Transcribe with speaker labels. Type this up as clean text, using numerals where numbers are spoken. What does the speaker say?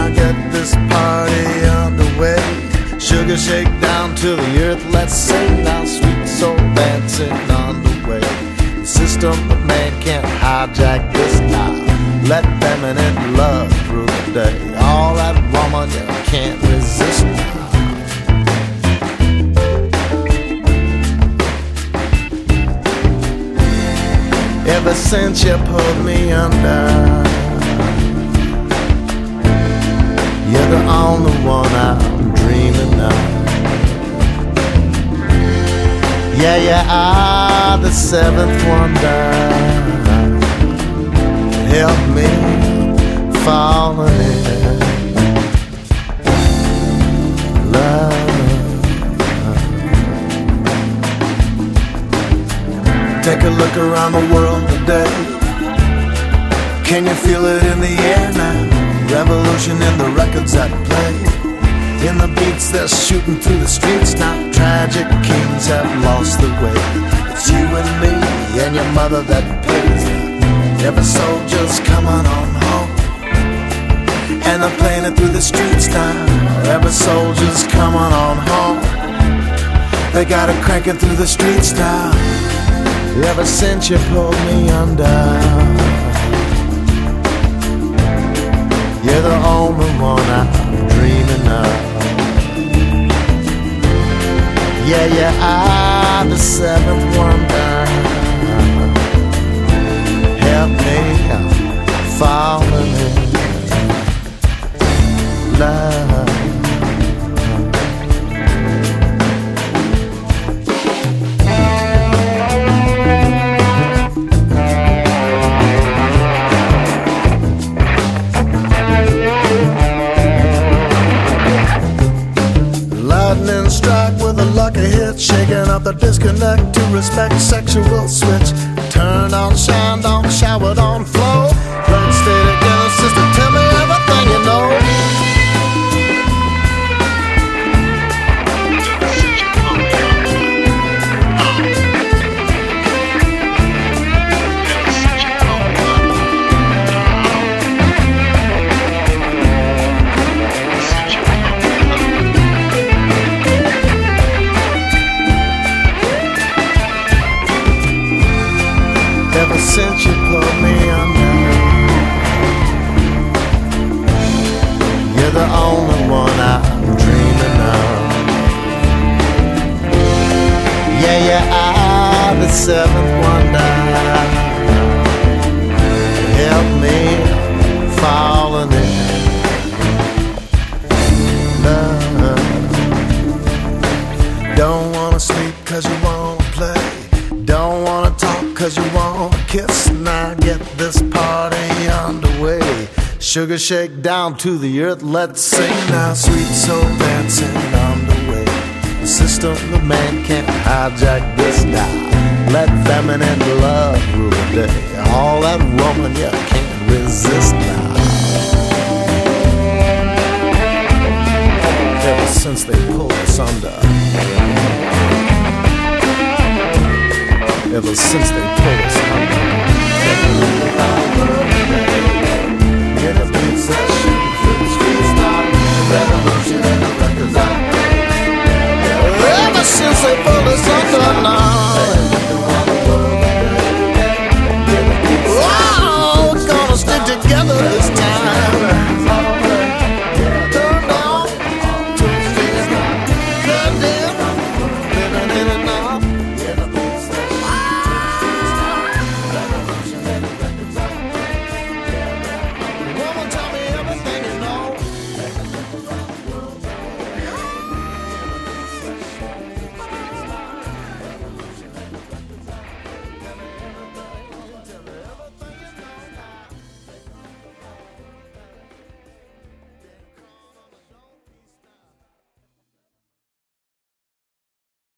Speaker 1: now get this party underway. Sugar shake down to the earth, let's sing now. Sweet soul dancing on the way. The system of man can't hijack this now. Let feminine love through the day. All that woman you can't resist now. Ever since you pulled me under, you're the only one I'm dreaming of. Yeah, you are the seventh wonder. Help me fall in love. Take a look around the world today. Can you feel it in the air now? Revolution in the records that play, in the beats they're shooting through the streets now. Tragic kings have lost the way. It's you and me and your mother that pays. Every soldier's coming on home, and they're playing it through the streets now. Every soldier's coming on home. They got it cranking through the streets now. Ever since you pulled me under, you're the only one I'm dreaming of. Yeah, you are the seventh wonder. Help me fall in love. Lightning strike with a lucky hit, shaking up the disconnect to respect sexual switch. Turn on, shine on, showered on, flow. Let's stay together, sister, tell me everything you know. Ever since you pulled me under, you're the only one I'm dreaming of. Yeah, you are the seventh wonder. Help me falling in love. Don't wanna sleep 'cause you wanna play. Don't wanna talk 'cause you wanna kiss. Now get this party underway. Sugar shake down to the earth, let's sing now. Sweet soul dancing on the way. The system of man can't hijack this now. Let feminine love rule the day. All that woman you can't resist now. Ever since they pulled us under, ever since they pulled